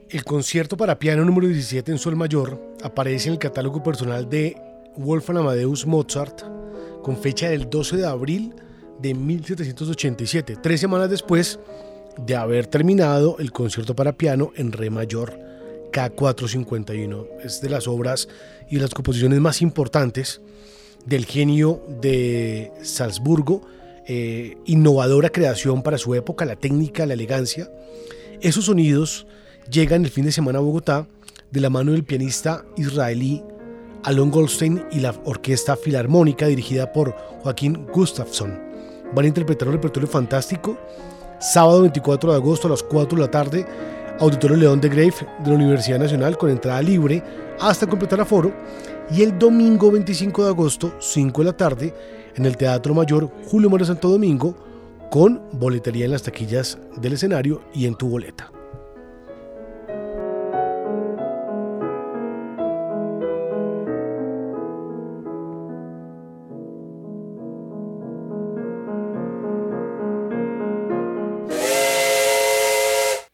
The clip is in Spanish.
El concierto para piano número 17 en sol mayor aparece en el catálogo personal de Wolfgang Amadeus Mozart con fecha del 12 de abril de 1787, 3 semanas después de haber terminado el concierto para piano en re mayor K451. Es de las obras y de las composiciones más importantes del genio de Salzburgo, innovadora creación para su época, la técnica, la elegancia. Esos sonidos llegan el fin de semana a Bogotá de la mano del pianista israelí Alon Goldstein y la Orquesta Filarmónica dirigida por Joaquín Gustafsson. Van a interpretar un repertorio fantástico. Sábado 24 de agosto a las 4 de la tarde, Auditorio León de Grave de la Universidad Nacional con entrada libre hasta completar aforo. Y el domingo 25 de agosto, 5 de la tarde, en el Teatro Mayor Julio Mario Santo Domingo, con boletería en las taquillas del escenario y en tu boleta.